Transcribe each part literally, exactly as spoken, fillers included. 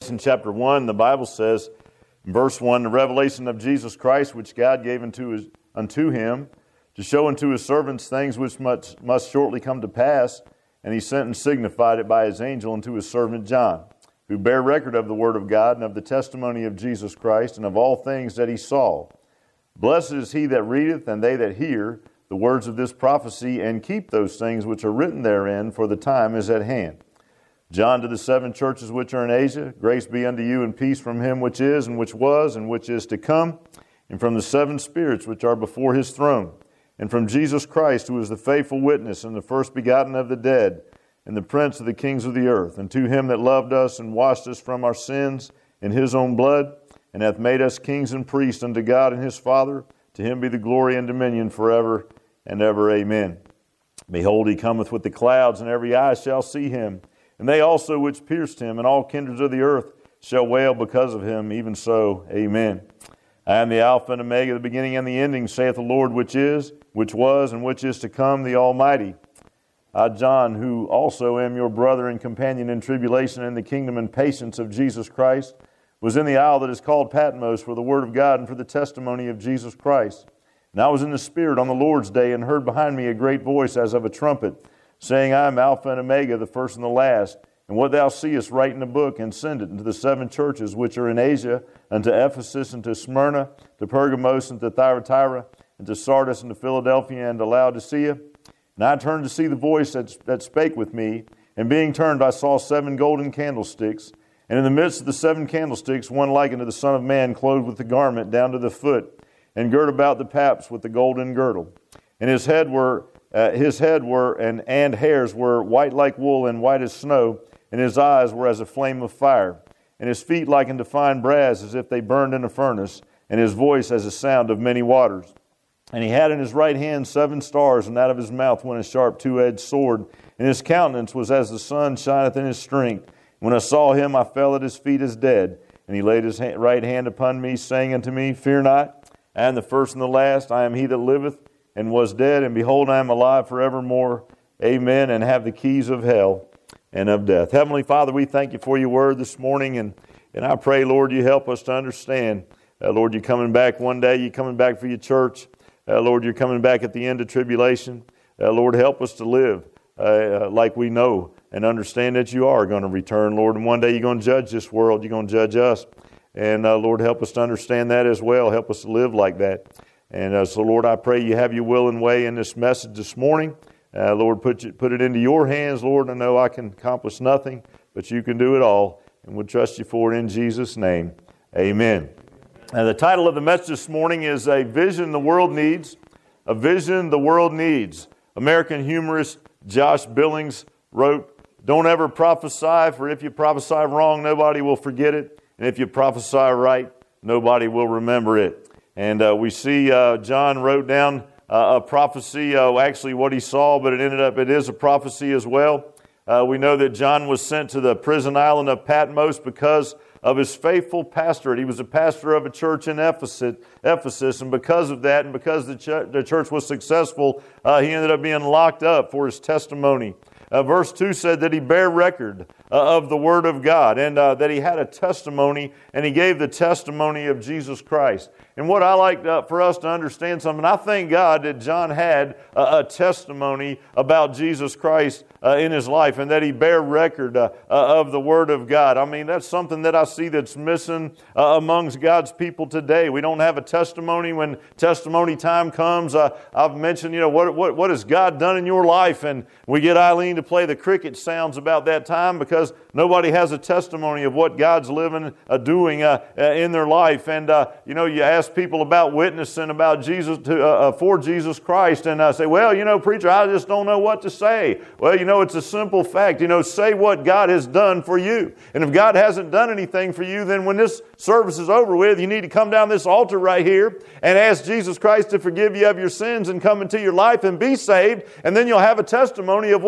Revelation chapter one, the Bible says, in verse one, the revelation of Jesus Christ, which God gave unto, his, unto him, to show unto his servants things which must, must shortly come to pass, and he sent and signified it by his angel unto his servant John, who bear record of the word of God and of the testimony of Jesus Christ and of all things that he saw. Blessed is he that readeth and they that hear the words of this prophecy, and keep those things which are written therein, for the time is at hand. John, to the seven churches which are in Asia, grace be unto you and peace from him which is, and which was, and which is to come, and from the seven spirits which are before his throne, and from Jesus Christ, who is the faithful witness, and the first begotten of the dead, and the prince of the kings of the earth, and to him that loved us and washed us from our sins in his own blood, and hath made us kings and priests unto God and his Father. To him be the glory and dominion forever and ever. Amen. Behold, he cometh with the clouds, and every eye shall see him, and they also which pierced him, and all kindreds of the earth shall wail because of him. Even so, amen. I am the Alpha and Omega, the beginning and the ending, saith the Lord, which is, which was, and which is to come, the Almighty. I, John, who also am your brother and companion in tribulation and the kingdom and patience of Jesus Christ, was in the isle that is called Patmos for the word of God and for the testimony of Jesus Christ. And I was in the Spirit on the Lord's day, and heard behind me a great voice as of a trumpet, saying, I am Alpha and Omega, the first and the last. And what thou seest, write in a book, and send it unto the seven churches which are in Asia, unto Ephesus, and to Smyrna, to Pergamos, and to Thyatira, and to Sardis, and to Philadelphia, and to Laodicea. And I turned to see the voice that, that spake with me, and being turned I saw seven golden candlesticks, and in the midst of the seven candlesticks one like unto the Son of Man, clothed with the garment down to the foot, and girt about the paps with the golden girdle. And his head were uh, his head were and, and hairs were white like wool and white as snow, and his eyes were as a flame of fire, and his feet like unto fine brass, as if they burned in a furnace, and his voice as a sound of many waters. And he had in his right hand seven stars, and out of his mouth went a sharp two-edged sword, and his countenance was as the sun shineth in his strength. When I saw him, I fell at his feet as dead. And he laid his right hand upon me, saying unto me, Fear not, I am the first and the last. I am he that liveth and was dead, and behold, I am alive forevermore. Amen. And have the keys of hell and of death. Heavenly Father, we thank you for your word this morning, and, and I pray, Lord, you help us to understand. Uh, Lord, you're coming back one day. You're coming back for your church. Uh, Lord, you're coming back at the end of tribulation. Uh, Lord, help us to live uh, like we know and understand that you are going to return, Lord. And one day you're going to judge this world. You're going to judge us. And uh, Lord, help us to understand that as well. Help us to live like that. And uh, so, Lord, I pray you have your will and way in this message this morning. Uh, Lord, put, you, put it into your hands, Lord. I know I can accomplish nothing, but you can do it all. And we'll trust you for it in Jesus' name. Amen. Now, the title of the message this morning is A Vision the World Needs. A Vision the World Needs. American humorist Josh Billings wrote, Don't ever prophesy, for if you prophesy wrong, nobody will forget it. And if you prophesy right, nobody will remember it. And uh, we see uh, John wrote down uh, a prophecy, uh, actually what he saw, but it ended up, it is a prophecy as well. Uh, we know that John was sent to the prison island of Patmos because of his faithful pastorate. He was a pastor of a church in Ephesus, Ephesus, and because of that, and because the, ch- the church was successful, uh, he ended up being locked up for his testimony. Uh, verse two said that he bare record uh, of the Word of God, and uh, that he had a testimony, and he gave the testimony of Jesus Christ. And what I like uh, for us to understand something, I thank God that John had a, a testimony about Jesus Christ uh, in his life, and that he bare record uh, uh, of the Word of God. I mean, that's something that I see that's missing uh, amongst God's people today. We don't have a testimony when testimony time comes. Uh, I've mentioned, you know, what, what what has God done in your life? And we get Eileen to play the cricket sounds about that time because nobody has a testimony of what God's living, uh, doing uh, uh, in their life. And, uh, you know, you ask people about witnessing about Jesus to, uh, for Jesus Christ, and uh, say, well, you know, preacher, I just don't know what to say. Well, you know, it's a simple fact. You know, say what God has done for you. And if God hasn't done anything for you, then when this service is over with, you need to come down this altar right here and ask Jesus Christ to forgive you of your sins and come into your life and be saved. And then you'll have a testimony of what God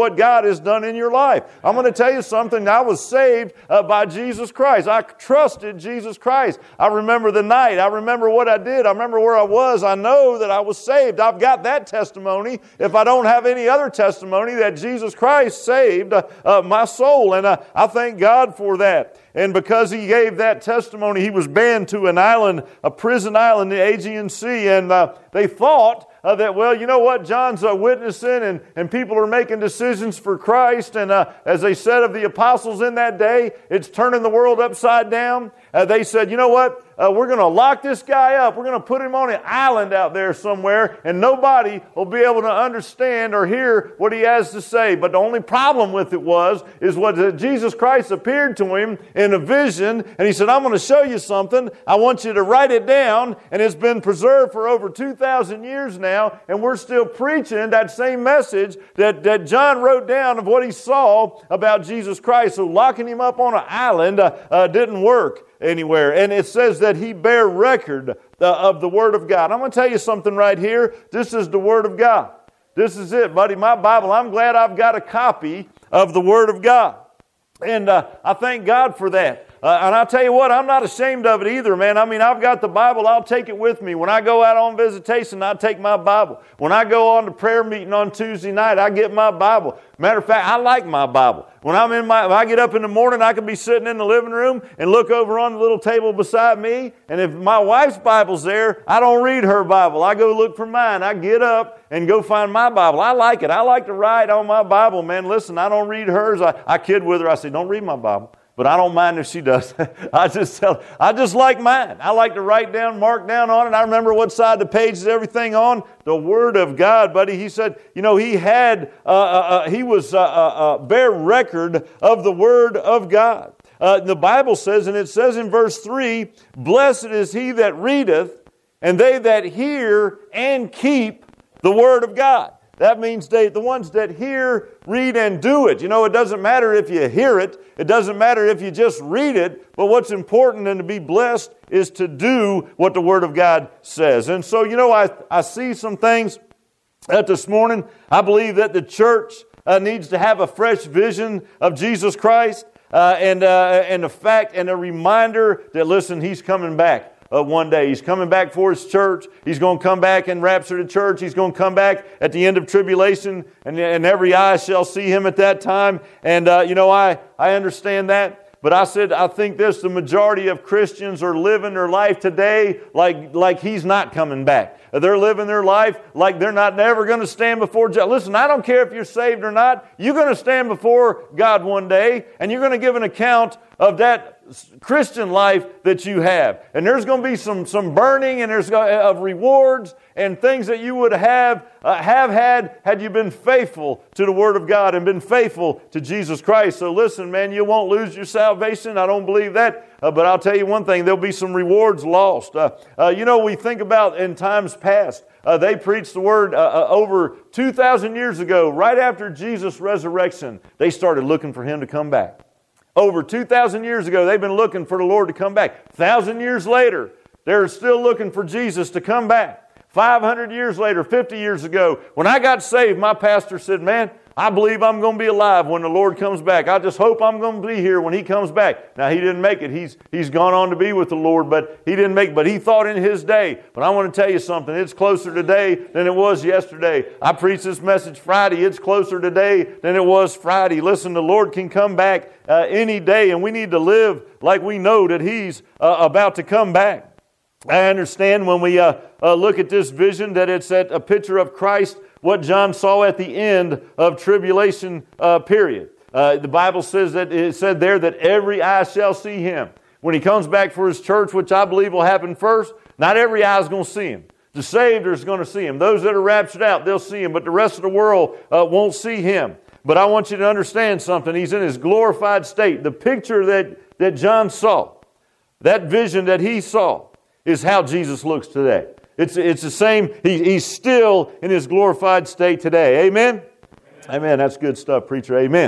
God has done in your life. I'm going to tell you something. I was saved uh, by Jesus Christ. I trusted Jesus Christ. I remember the night. I remember what I did. I remember where I was. I know that I was saved. I've got that testimony. If I don't have any other testimony, that Jesus Christ saved uh, uh, my soul. And uh, I thank God for that. And because he gave that testimony, he was banned to an island, a prison island in the Aegean Sea. And uh, they thought uh, that, well, you know what, John's uh, witnessing and, and people are making decisions for Christ. And uh, as they said of the apostles in that day, it's turning the world upside down. Uh, they said, you know what, uh, we're going to lock this guy up. We're going to put him on an island out there somewhere, and nobody will be able to understand or hear what he has to say. But the only problem with it was, is what Jesus Christ appeared to him in a vision, and he said, I'm going to show you something. I want you to write it down, and it's been preserved for over two thousand years now, and we're still preaching that same message that, that John wrote down of what he saw about Jesus Christ. So locking him up on an island uh, uh, didn't work anywhere. And it says that he bare record uh, of the Word of God. I'm going to tell you something right here. This is the Word of God. This is it, buddy. My Bible, I'm glad I've got a copy of the Word of God. And uh, I thank God for that. Uh, and I'll tell you what, I'm not ashamed of it either, man. I mean, I've got the Bible. I'll take it with me. When I go out on visitation, I take my Bible. When I go on to prayer meeting on Tuesday night, I get my Bible. Matter of fact, I like my Bible. When I'm in my, when I get up in the morning, I can be sitting in the living room and look over on the little table beside me. And if my wife's Bible's there, I don't read her Bible. I go look for mine. I get up and go find my Bible. I like it. I like to write on my Bible, man. Listen, I don't read hers. I, I kid with her. I say, don't read my Bible. But I don't mind if she does. I just tell, I just like mine. I like to write down, mark down on it. I remember what side the page is everything on. The Word of God, buddy. He said, you know, he had, uh, uh, he was uh, uh, uh, bear record of the Word of God. Uh, the Bible says, and it says in verse three, blessed is he that readeth, and they that hear and keep the Word of God. That means they, the ones that hear, read, and do it. You know, it doesn't matter if you hear it. It doesn't matter if you just read it. But what's important and to be blessed is to do what the Word of God says. And so, you know, I, I see some things that this morning. I believe that the church uh, needs to have a fresh vision of Jesus Christ uh, and, uh, and the fact and a reminder that, listen, He's coming back. Uh, one day. He's coming back for His church. He's going to come back and rapture the church. He's going to come back at the end of tribulation, and, and every eye shall see Him at that time. And, uh, you know, I, I understand that. But I said, I think this, the majority of Christians are living their life today like, like He's not coming back. They're living their life like they're not never going to stand before God. Listen, I don't care if you're saved or not. You're going to stand before God one day, and you're going to give an account of that Christian life that you have. And there's going to be some, some burning and there's of rewards and things that you would have uh, have had had you been faithful to the Word of God and been faithful to Jesus Christ. So listen, man, you won't lose your salvation. I don't believe that. Uh, but I'll tell you one thing, there'll be some rewards lost. Uh, uh, you know, we think about in times past, uh, they preached the Word uh, uh, over two thousand years ago, right after Jesus' resurrection, they started looking for Him to come back. Over two thousand years ago, they've been looking for the Lord to come back. one thousand years later, they're still looking for Jesus to come back. five hundred years later, fifty years ago, when I got saved, my pastor said, man, I believe I'm going to be alive when the Lord comes back. I just hope I'm going to be here when He comes back. Now, he didn't make it. He's, he's gone on to be with the Lord, but he didn't make it. But he thought in his day. But I want to tell you something. It's closer today than it was yesterday. I preached this message Friday. It's closer today than it was Friday. Listen, the Lord can come back uh, any day, and we need to live like we know that He's uh, about to come back. I understand when we uh, uh, look at this vision that it's at a picture of Christ, what John saw at the end of tribulation uh, period. Uh, the Bible says that it said there that every eye shall see Him. When He comes back for His church, which I believe will happen first, not every eye is going to see Him. The saved are going to see Him. Those that are raptured out, they'll see Him, but the rest of the world uh, won't see Him. But I want you to understand something. He's in His glorified state. The picture that, that John saw, that vision that he saw, is how Jesus looks today. It's, it's the same. He, he's still in His glorified state today. Amen? Amen? Amen. That's good stuff, preacher. Amen.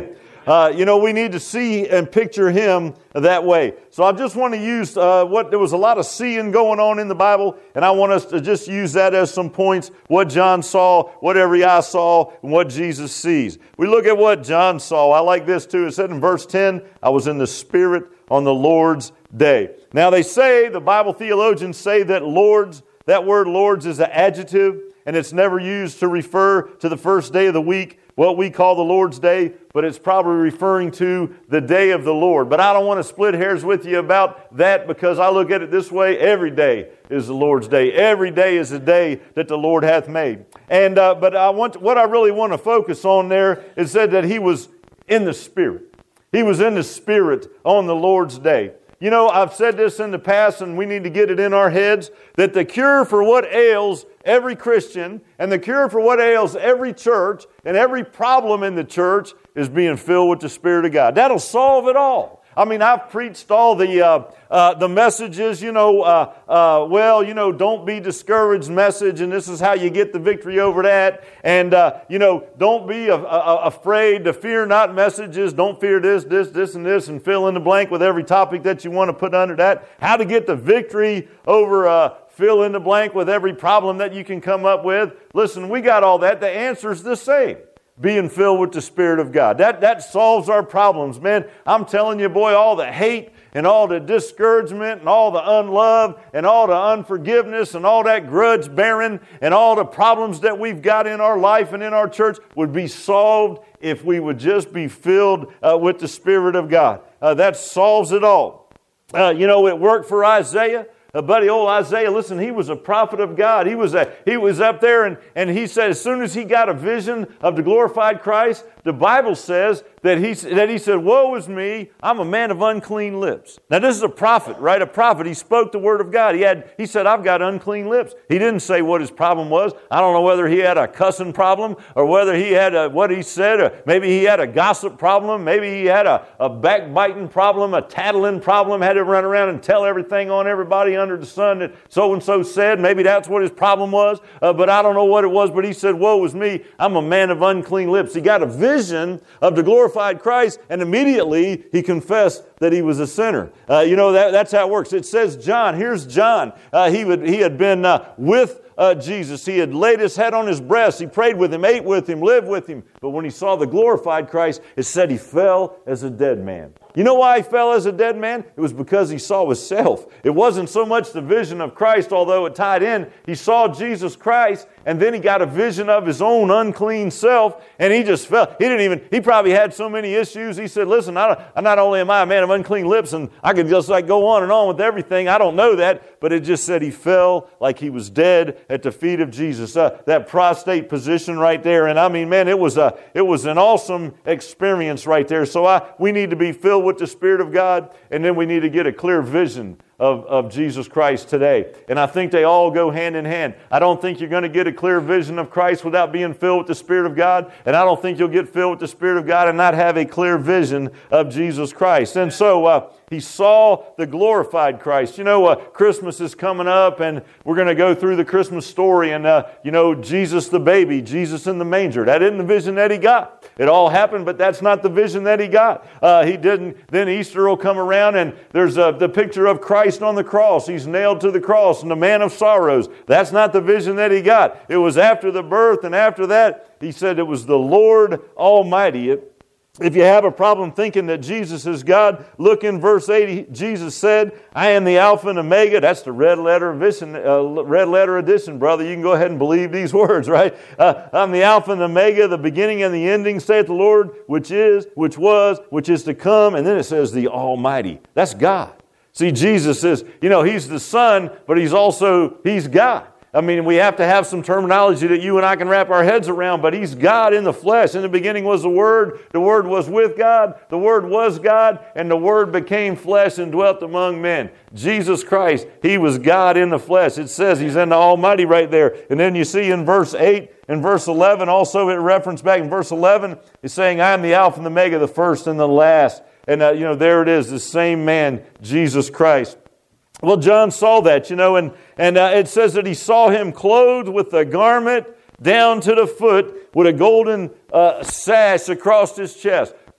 Uh, you know, we need to see and picture him that way. So I just want to use uh, what there was a lot of seeing going on in the Bible, and I want us to just use that as some points, what John saw, what every eye saw, and what Jesus sees. We look at what John saw. I like this too. It said in verse ten, I was in the Spirit on the Lord's day. Now they say, the Bible theologians say that Lord's, that word Lord's is an adjective, and it's never used to refer to the first day of the week, what we call the Lord's Day, but it's probably referring to the day of the Lord. But I don't want to split hairs with you about that, because I look at it this way: every day is the Lord's Day. Every day is a day that the Lord hath made. And uh, but I want what I really want to focus on there is said that he was in the Spirit. He was in the Spirit on the Lord's day. You know, I've said this in the past, and we need to get it in our heads, that the cure for what ails every Christian and the cure for what ails every church and every problem in the church is being filled with the Spirit of God. That'll solve it all. I mean, I've preached all the uh, uh, the messages, you know, uh, uh, well, you know, don't be discouraged message, and this is how you get the victory over that. And, uh, you know, don't be a, a, afraid to fear not messages. Don't fear this, this, this, and this, and fill in the blank with every topic that you want to put under that. How to get the victory over uh, fill in the blank with every problem that you can come up with. Listen, we got all that. The answer's the same. Being filled with the Spirit of God. That, that solves our problems, man. I'm telling you, boy, all the hate and all the discouragement and all the unlove and all the unforgiveness and all that grudge bearing and all the problems that we've got in our life and in our church would be solved if we would just be filled uh, with the Spirit of God. Uh, that solves it all. Uh, you know, it worked for Isaiah. Uh, buddy, old Isaiah, listen, he was a prophet of God. He was a, he was up there, and, and he said as soon as he got a vision of the glorified Christ, the Bible says that he, that he said, woe is me, I'm a man of unclean lips. Now this is a prophet, right? A prophet. He spoke the word of God. He had, he said, I've got unclean lips. He didn't say what his problem was. I don't know whether he had a cussing problem or whether he had a, what he said, or maybe he had a gossip problem. Maybe he had a, a backbiting problem, a tattling problem, had to run around and tell everything on everybody under the sun that so-and-so said. Maybe that's what his problem was, uh, but I don't know what it was. But he said, woe is me, I'm a man of unclean lips. He got a vision of the glorified Christ, and immediately he confessed that he was a sinner. Uh, you know, that, that's how it works. It says John, here's John. Uh, he, would, he had been uh, with Uh, Jesus. He had laid his head on his breast. He prayed with him, ate with him, lived with him. But when he saw the glorified Christ, it said he fell as a dead man. You know why he fell as a dead man? It was because he saw himself. It wasn't so much the vision of Christ, although it tied in. He saw Jesus Christ, and then he got a vision of his own unclean self, and he just fell. He didn't even, he probably had so many issues. He said, listen, I don't, not only am I a man of unclean lips, and I could just like go on and on with everything. I don't know that, but it just said he fell like he was dead at the feet of Jesus. Uh, that prostate position right there. And I mean, man, it was a, it was an awesome experience right there. So I, we need to be filled with the Spirit of God, and then we need to get a clear vision Of, of Jesus Christ today. And I think they all go hand in hand. I don't think you're going to get a clear vision of Christ without being filled with the Spirit of God. And I don't think you'll get filled with the Spirit of God and not have a clear vision of Jesus Christ. And so uh, he saw the glorified Christ. You know, uh, Christmas is coming up, and we're going to go through the Christmas story. And, uh, you know, Jesus the baby, Jesus in the manger. That isn't the vision that he got. It all happened, but that's not the vision that he got. Uh, he didn't. Then Easter will come around, and there's uh, the picture of Christ on the cross. He's nailed to the cross, and the man of sorrows. That's not the vision that he got. It was after the birth, and after that, he said it was the Lord Almighty. It, If you have a problem thinking that Jesus is God, look in verse eight. Jesus said, I am the Alpha and Omega. That's the red letter edition, uh, red letter edition, brother. You can go ahead and believe these words, right? Uh, I'm the Alpha and Omega, the beginning and the ending, saith the Lord, which is, which was, which is to come. And then it says the Almighty. That's God. See, Jesus is, you know, He's the Son, but He's also, He's God. I mean, we have to have some terminology that you and I can wrap our heads around, but He's God in the flesh. In the beginning was the Word. The Word was with God. The Word was God, and the Word became flesh and dwelt among men. Jesus Christ, He was God in the flesh. It says He's in the Almighty right there. And then you see in verse eight, in verse eleven, also it referenced back in verse eleven, it's saying, I am the Alpha and the Omega, the first and the last. And, uh, you know, there it is, the same man, Jesus Christ. Well, John saw that, you know, and, and uh, it says that he saw Him clothed with a garment down to the foot with a golden uh, sash across His chest.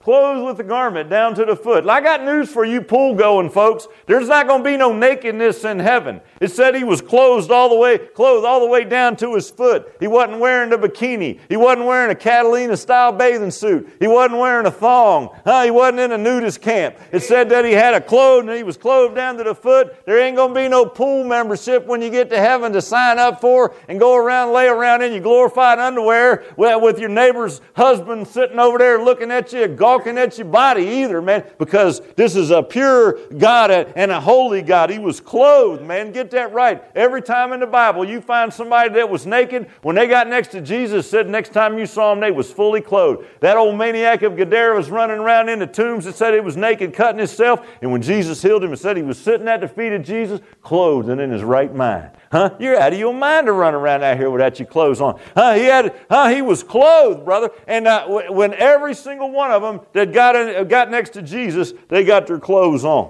clothed with a garment down to the foot. I got news for you pool-going folks. There's not going to be no nakedness in heaven. It said he was clothed all the way, clothed all the way down to his foot. He wasn't wearing a bikini. He wasn't wearing a Catalina-style bathing suit. He wasn't wearing a thong. Huh? He wasn't in a nudist camp. It said that he had a clothes and he was clothed down to the foot. There ain't going to be no pool membership when you get to heaven to sign up for and go around, lay around in your glorified underwear with your neighbor's husband sitting over there looking at you, gawking at your body either, man, because this is a pure God and a holy God. He was clothed, man. Get that right. Every time in the Bible you find somebody that was naked, when they got next to Jesus, said next time you saw him, they was fully clothed. That old maniac of Gadara was running around in the tombs and said he was naked, cutting himself, and when Jesus healed him, it said he was sitting at the feet of Jesus, clothed and in his right mind. Huh? You're out of your mind to run around out here without your clothes on. Huh? He had, huh? He was clothed, brother. And uh, w- when every single one of them that got in, got next to Jesus, they got their clothes on.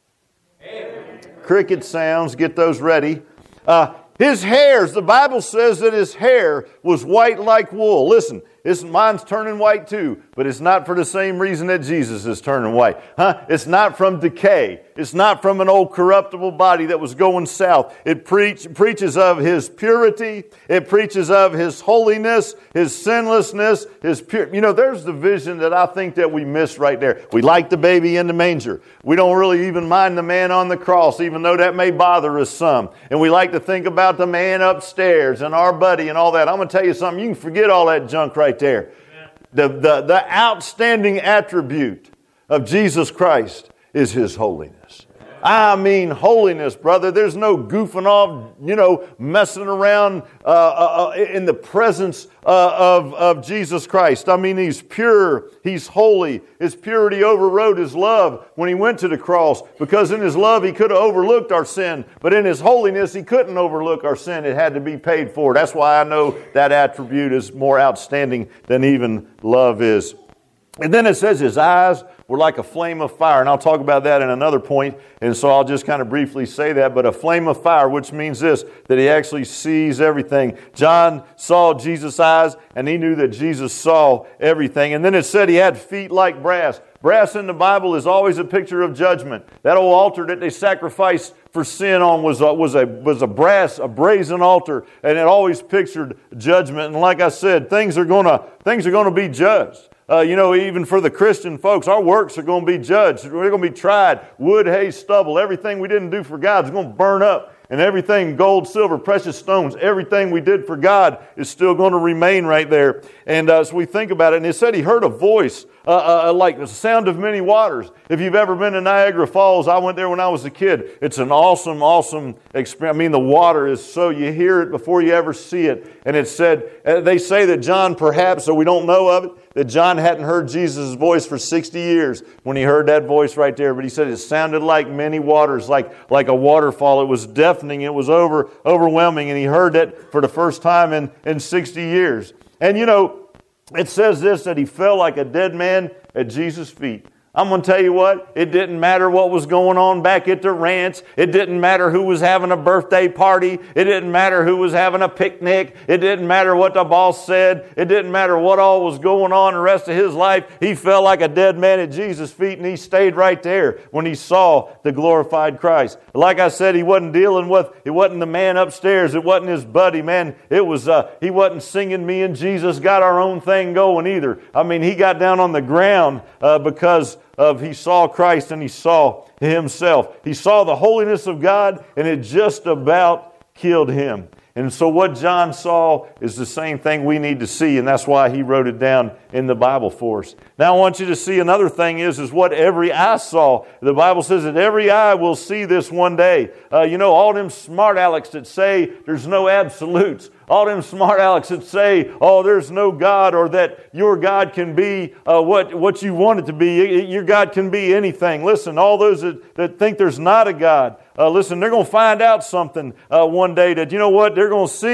Amen. Cricket sounds. Get those ready. Uh, his hairs. The Bible says that his hair was white like wool. Listen. This, mine's turning white too, but it's not for the same reason that Jesus is turning white. Huh? It's not from decay. It's not from an old corruptible body that was going south. It preach, preaches of His purity. It preaches of His holiness, His sinlessness, His pure. You know, there's the vision that I think that we miss right there. We like the baby in the manger. We don't really even mind the man on the cross, even though that may bother us some. And we like to think about the man upstairs and our buddy and all that. I'm going to tell you something. You can forget all that junk right there. The, the, the outstanding attribute of Jesus Christ is His holiness. I mean holiness, brother. There's no goofing off, you know, messing around uh, uh, in the presence uh, of, of Jesus Christ. I mean, He's pure. He's holy. His purity overrode His love when He went to the cross, because in His love He could have overlooked our sin, but in His holiness He couldn't overlook our sin. It had to be paid for. That's why I know that attribute is more outstanding than even love is. And then it says His eyes were like a flame of fire. And I'll talk about that in another point. And so I'll just kind of briefly say that. But a flame of fire, which means this, that He actually sees everything. John saw Jesus' eyes, and he knew that Jesus saw everything. And then it said He had feet like brass. Brass in the Bible is always a picture of judgment. That old altar that they sacrificed for sin on was a, was a, was a brass, a brazen altar. And it always pictured judgment. And like I said, things are going to, things are going to be judged. Uh, you know, even for the Christian folks, our works are going to be judged. We're going to be tried. Wood, hay, stubble. Everything we didn't do for God is going to burn up. And everything, gold, silver, precious stones, everything we did for God is still going to remain right there. And uh, so we think about it. And it said He heard a voice uh, uh, like the sound of many waters. If you've ever been to Niagara Falls, I went there when I was a kid. It's an awesome, awesome experience. I mean, the water is so, you hear it before you ever see it. And it said, uh, they say that John perhaps, so we don't know of it, that John hadn't heard Jesus' voice for sixty years when he heard that voice right there. But he said it sounded like many waters, like, like a waterfall. It was deafening. It was over, overwhelming. And he heard that for the first time in, in sixty years. And you know, it says this, that he fell like a dead man at Jesus' feet. I'm going to tell you what, it didn't matter what was going on back at the ranch. It didn't matter who was having a birthday party. It didn't matter who was having a picnic. It didn't matter what the boss said. It didn't matter what all was going on the rest of his life. He fell like a dead man at Jesus' feet, and he stayed right there when he saw the glorified Christ. Like I said, he wasn't dealing with, it wasn't the man upstairs. It wasn't his buddy, man. It was, uh, he wasn't singing me and Jesus got our own thing going either. I mean, he got down on the ground uh, because of he saw Christ and he saw himself. He saw the holiness of God, and it just about killed him. And so what John saw is the same thing we need to see, and that's why he wrote it down in the Bible for us. Now I want you to see another thing is, is what every eye saw. The Bible says that every eye will see this one day. Uh, you know, all them smart alecks that say there's no absolutes. All them smart alecks that say, oh, there's no God, or that your God can be uh, what, what you want it to be. Your God can be anything. Listen, all those that, that think there's not a God, uh, listen, they're going to find out something uh, one day that, you know what, they're going to see, and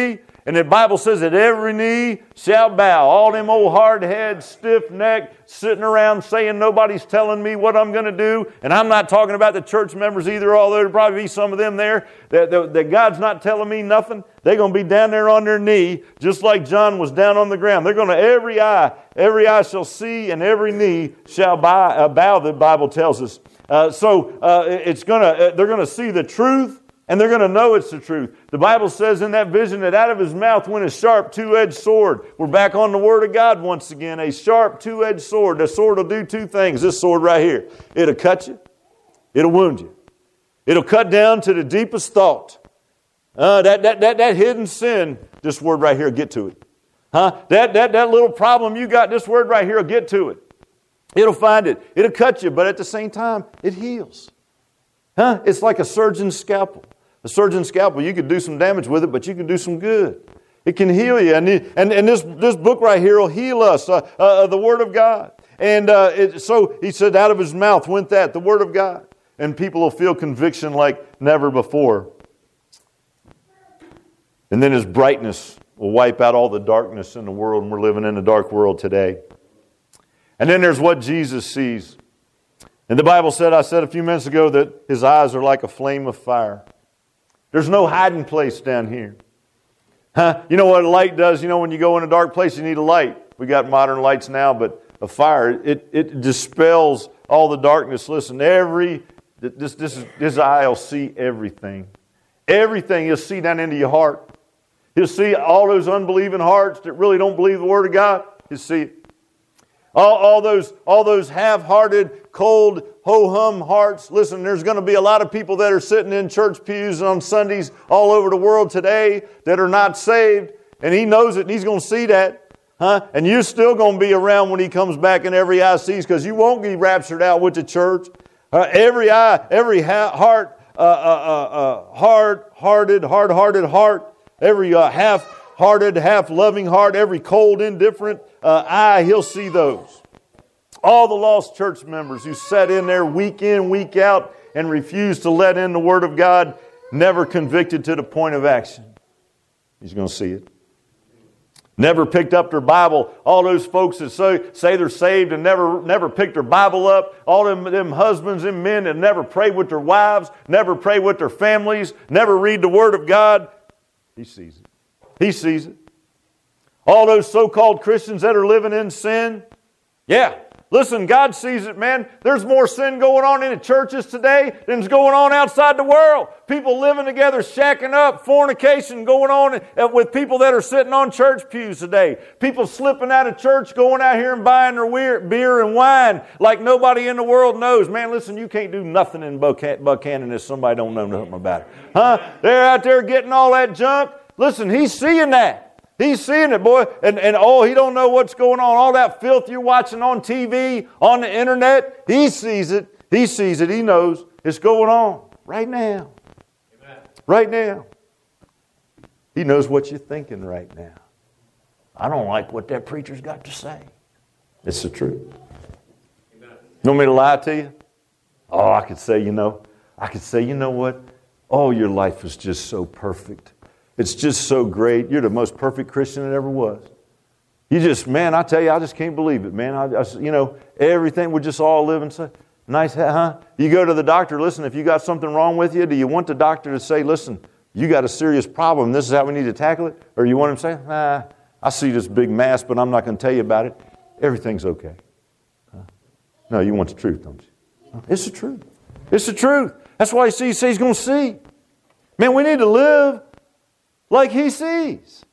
And the Bible says that every knee shall bow. All them old hard head, stiff neck, sitting around saying nobody's telling me what I'm going to do. And I'm not talking about the church members either, although there'll probably be some of them there that, that, that God's not telling me nothing. They're going to be down there on their knee, just like John was down on the ground. They're going to, every eye, every eye shall see, and every knee shall bow, uh, bow the Bible tells us. Uh, so uh, it's gonna, uh, they're going to see the truth. And they're going to know it's the truth. The Bible says in that vision that out of his mouth went a sharp two-edged sword. We're back on the Word of God once again. A sharp two-edged sword. The sword will do two things. This sword right here. It'll cut you. It'll wound you. It'll cut down to the deepest thought. Uh, that, that, that, that hidden sin, this word right here will get to it. Huh? That, that, that little problem you got, this word right here will get to it. It'll find it. It'll cut you, but at the same time, it heals. Huh? It's like a surgeon's scalpel. A surgeon's scalpel, you could do some damage with it, but you can do some good. It can heal you. And, and, and this, this book right here will heal us, uh, uh, the Word of God. And uh, it, so he said, out of his mouth went that, the Word of God. And people will feel conviction like never before. And then his brightness will wipe out all the darkness in the world, and we're living in a dark world today. And then there's what Jesus sees. And the Bible said, I said a few minutes ago, that his eyes are like a flame of fire. There's no hiding place down here. Huh? You know what a light does? You know when you go in a dark place, you need a light. We got modern lights now, but a fire, it, it dispels all the darkness. Listen, every, this, this, is, this eye will see everything. Everything you'll see down into your heart. He'll see all those unbelieving hearts that really don't believe the Word of God. He'll see it. All, all those, all those half-hearted, cold, ho-hum hearts. Listen, there's going to be a lot of people that are sitting in church pews on Sundays all over the world today that are not saved. And He knows it, and He's going to see that. Huh? And you're still going to be around when He comes back and every eye sees, because you won't be raptured out with the church. Uh, every eye, every ha- heart, uh, uh, uh, uh, hard-hearted, hard-hearted heart, every uh, half-hearted, half-loving heart, every cold, indifferent uh, eye, He'll see those. All the lost church members who sat in there week in, week out, and refused to let in the Word of God, never convicted to the point of action. He's going to see it. Never picked up their Bible. All those folks that say, say they're saved and never, never picked their Bible up. All them, them husbands and men that never pray with their wives, never pray with their families, never read the Word of God. He sees it. He sees it. All those so-called Christians that are living in sin. Yeah. Listen, God sees it, man. There's more sin going on in the churches today than's going on outside the world. People living together, shacking up, fornication going on with people that are sitting on church pews today. People slipping out of church, going out here and buying their beer and wine like nobody in the world knows. Man, listen, you can't do nothing in Buchanan if somebody don't know nothing about it. Huh? They're out there getting all that junk. Listen, He's seeing that. He's seeing it, boy. And, and oh, He don't know what's going on. All that filth you're watching on T V, on the internet, He sees it. He sees it. He knows it's going on right now. Amen. Right now. He knows what you're thinking right now. I don't like what that preacher's got to say. It's the truth. Amen. You want me to lie to you? Oh, I could say, you know, I could say, you know what? Oh, your life is just so perfect. It's just so great. You're the most perfect Christian that ever was. You just, man, I tell you, I just can't believe it, man. I, I, you know, everything, we're just all living so nice, huh? You go to the doctor, listen, if you got something wrong with you, do you want the doctor to say, listen, you got a serious problem, this is how we need to tackle it? Or you want him to say, nah, I see this big mass, but I'm not going to tell you about it. Everything's okay. Huh? No, you want the truth, don't you? It's the truth. It's the truth. That's why he sees, he's going to see. Man, we need to live like He sees.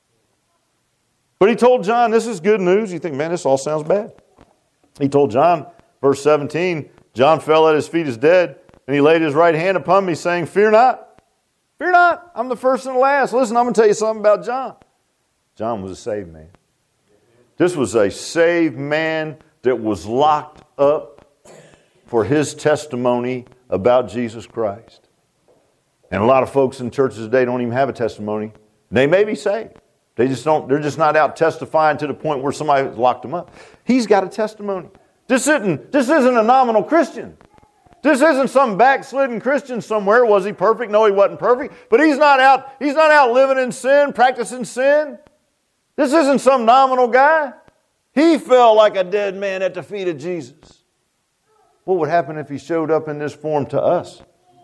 But He told John, this is good news. You think, man, this all sounds bad. He told John, verse seventeen, John fell at His feet as dead, and He laid His right hand upon me, saying, fear not. Fear not. I'm the first and the last. Listen, I'm going to tell you something about John. John was a saved man. This was a saved man that was locked up for his testimony about Jesus Christ. And a lot of folks in churches today don't even have a testimony. They may be saved. They just don't, they're just not out testifying to the point where somebody locked them up. He's got a testimony. This isn't, this isn't a nominal Christian. This isn't some backslidden Christian somewhere. Was he perfect? No, he wasn't perfect. But he's not out, he's not out living in sin, practicing sin. This isn't some nominal guy. He fell like a dead man at the feet of Jesus. What would happen if he showed up in this form to us?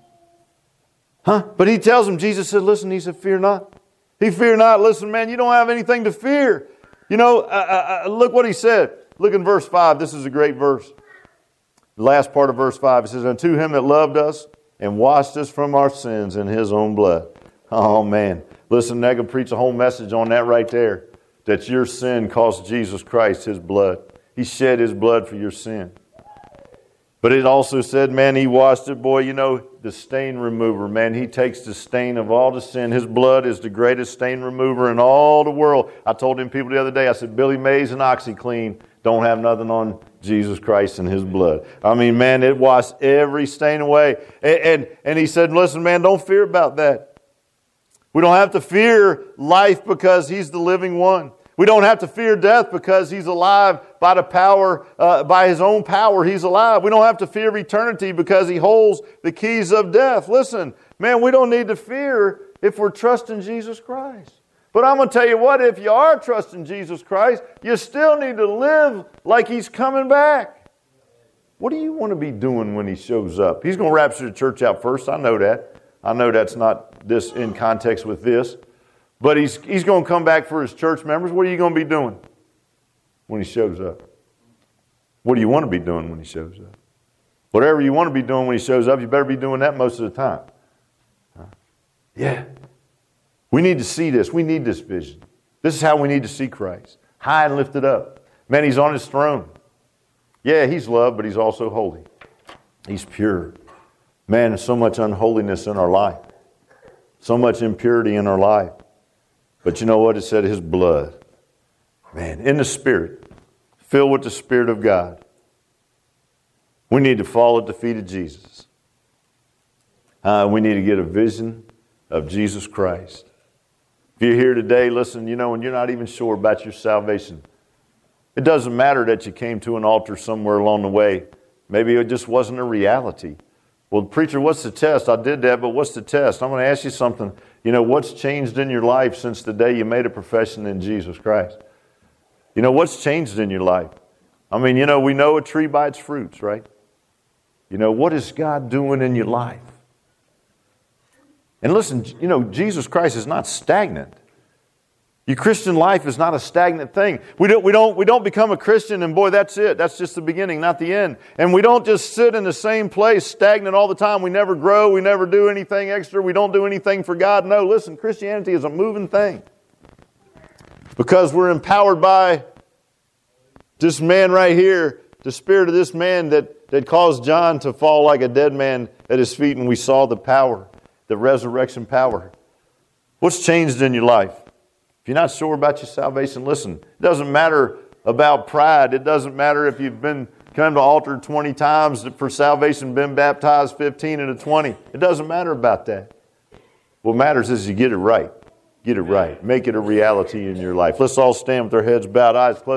Huh? But he tells him, Jesus said, listen, he said, fear not. He fear not. Listen, man, you don't have anything to fear. You know, uh, uh, look what he said. Look in verse five. This is a great verse. The last part of verse five, it says, unto him that loved us and washed us from our sins in his own blood. Oh, man. Listen, I could preach a whole message on that right there. That your sin cost Jesus Christ his blood. He shed his blood for your sin. But it also said, man, he washed it. Boy, you know, the stain remover, man, he takes the stain of all the sin. His blood is the greatest stain remover in all the world. I told him people the other day, I said, Billy Mays and OxyClean don't have nothing on Jesus Christ and his blood. I mean, man, it washed every stain away. And, and, and he said, listen, man, don't fear about that. We don't have to fear life because he's the living one. We don't have to fear death because he's alive by the power, uh, by his own power, he's alive. We don't have to fear eternity because he holds the keys of death. Listen, man, we don't need to fear if we're trusting Jesus Christ. But I'm going to tell you what, if you are trusting Jesus Christ, you still need to live like he's coming back. What do you want to be doing when he shows up? He's going to rapture the church out first. I know that. I know that's not this in context with this. But he's, he's going to come back for his church members. What are you going to be doing when he shows up? What do you want to be doing when he shows up? Whatever you want to be doing when he shows up, you better be doing that most of the time. Huh? Yeah. We need to see this. We need this vision. This is how we need to see Christ. High and lifted up. Man, he's on his throne. Yeah, he's love, but he's also holy. He's pure. Man, there's so much unholiness in our life. So much impurity in our life. But you know what? It said his blood. Man, in the Spirit. Filled with the Spirit of God. We need to fall at the feet of Jesus. Uh, we need to get a vision of Jesus Christ. If you're here today, listen, you know, and you're not even sure about your salvation. It doesn't matter that you came to an altar somewhere along the way. Maybe it just wasn't a reality. Well, preacher, what's the test? I did that, but what's the test? I'm going to ask you something. You know, what's changed in your life since the day you made a profession in Jesus Christ? You know, what's changed in your life? I mean, you know, we know a tree by its fruits, right? You know, what is God doing in your life? And listen, you know, Jesus Christ is not stagnant. Your Christian life is not a stagnant thing. We don't, we don't, we don't become a Christian and boy, that's it. That's just the beginning, not the end. And we don't just sit in the same place stagnant all the time. We never grow. We never do anything extra. We don't do anything for God. No, listen, Christianity is a moving thing. Because we're empowered by this man right here, the spirit of this man that, that caused John to fall like a dead man at his feet, and we saw the power, the resurrection power. What's changed in your life? If you're not sure about your salvation, listen. It doesn't matter about pride. It doesn't matter if you've been come to altar twenty times for salvation, been baptized fifteen into twenty. It doesn't matter about that. What matters is you get it right. Get it right. Make it a reality in your life. Let's all stand with our heads bowed, eyes closed.